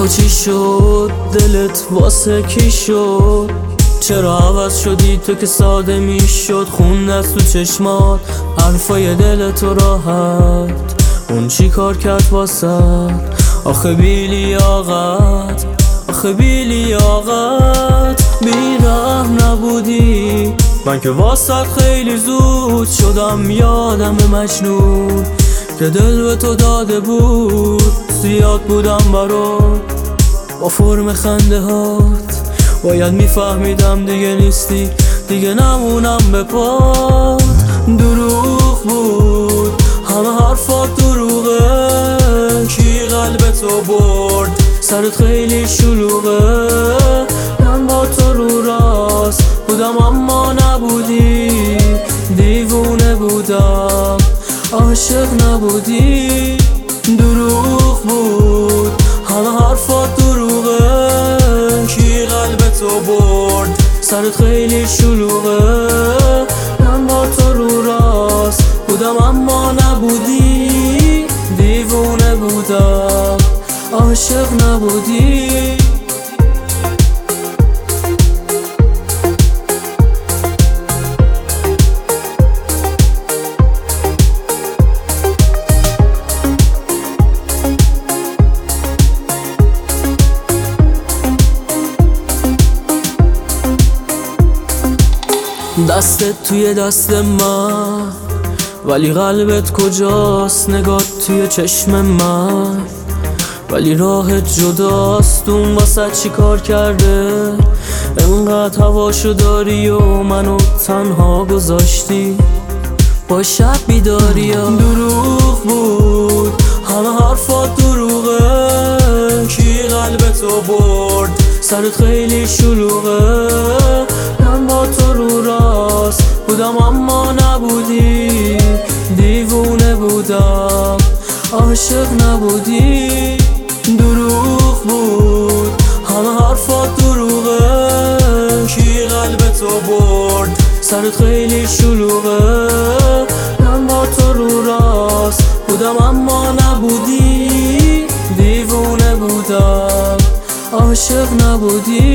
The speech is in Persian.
چی شد؟ دلت واسه کی شد؟ چرا عوض شدی تو که ساده میشد؟ خون از تو چشمات حرفای دل تو راحت، اون چی کار کرد واسد؟ آخه بی لیاقت، آخه بی لیاقت. بیرحم نبودی، من که واسد خیلی زود شدم یادم مجنون که دل به تو داده بود. زیاد بودم برات با فرم خنده هات، باید میفهمیدم دیگه نیستی، دیگه نمونم به پات. دروغ بود همه حرفات دروغه، کی قلب تو برد؟ سرت خیلی شلوغه. من با تو رو راست بودم اما نبودی، دیوونه بودم عاشق نبودی. دروغ بود همه حرفات دروغه، کی قلب تو برد؟ سرت خیلی شلوغه. من با تو رو راست بودم اما نبودی، دیوونه بودم عاشق نبودی. دستت توی دست من ولی قلبت کجاست؟ نگات توی چشم من ولی راهت جداست. اون واسه چی کار کرده؟ انقدر هواشو داری و منو تنها گذاشتی با شب بیداریم. دروغ بود همه حرفات دروغه، کی قلب تو برد؟ سرت خیلی شلوغه. من با تو رو راست بودم اما نبودی، دیوونه بودم عاشق نبودی. دروغ بود همه حرفات دروغه، کی قلب تو برد؟ سرت خیلی شلوغه. من با تو رو راست بودم اما نبودی، دیوونه بودم عاشق نبودی.